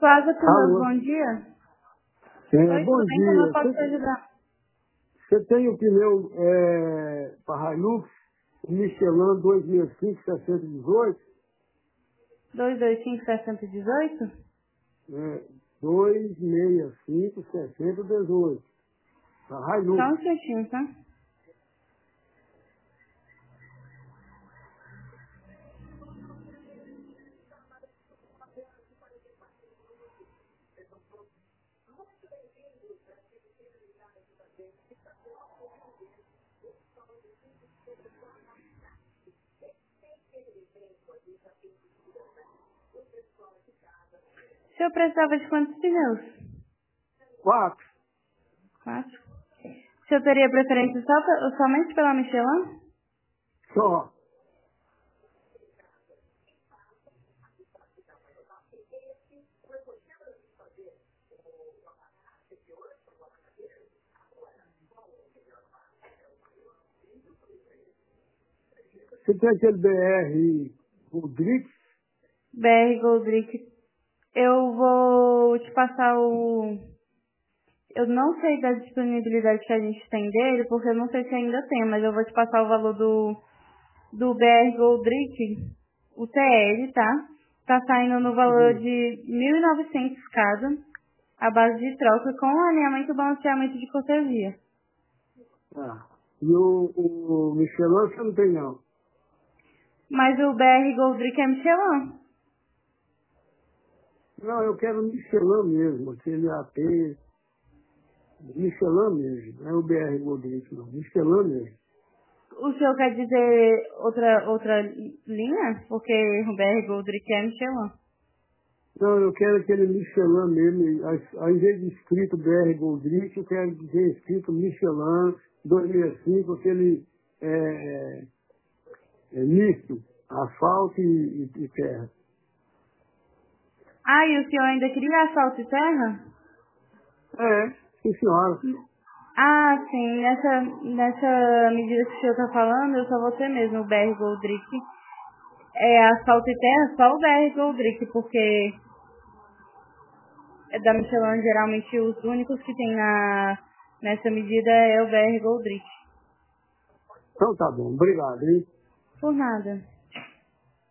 Plaza Pneus, Alô? bom dia. Oi, Bom tudo bem? Como eu dia. posso te ajudar? Você tem o pneu para Hilux, Michelin 2005 618? 225-6018? 265 618. Para Só um Hilux. instantinho, tá? O senhor precisava de quantos pneus? 4. 4. O senhor teria preferência somente pela Michelin? Só. Você tem aquele BR Rodrigues? BR Goldrick. Eu vou te passar o... Eu não sei da disponibilidade que a gente tem dele, porque eu não sei se ainda tem, mas eu vou te passar o valor do BR Goldrick, o TL, tá? Tá saindo no valor de 1.900 cada, a base de troca, com alinhamento e balanceamento de cortesia. Ah. E o Michelin você não tem não? Mas o BR Goldrick é Michelin. Não, eu quero Michelin mesmo, aquele AP Michelin mesmo, não é o BR Rodrigues não, Michelin mesmo. O senhor quer dizer outra linha? Porque o BR Goldrick é Michelin. Não, eu quero aquele Michelin mesmo. Ao invés de escrito BR Goldrich, eu quero dizer escrito Michelin 2005, aquele misto, asfalto e terra. Ah, e o senhor ainda queria asfalto e terra? Sim senhora. Ah, sim. Nessa medida que o senhor está falando, eu só vou ter mesmo o BR Goldrick. É asfalto e terra, só o BR Goldrick, porque é da Michelin, geralmente os únicos que tem nessa medida é o BR Goldrick. Então tá bom, obrigado, hein? Por nada.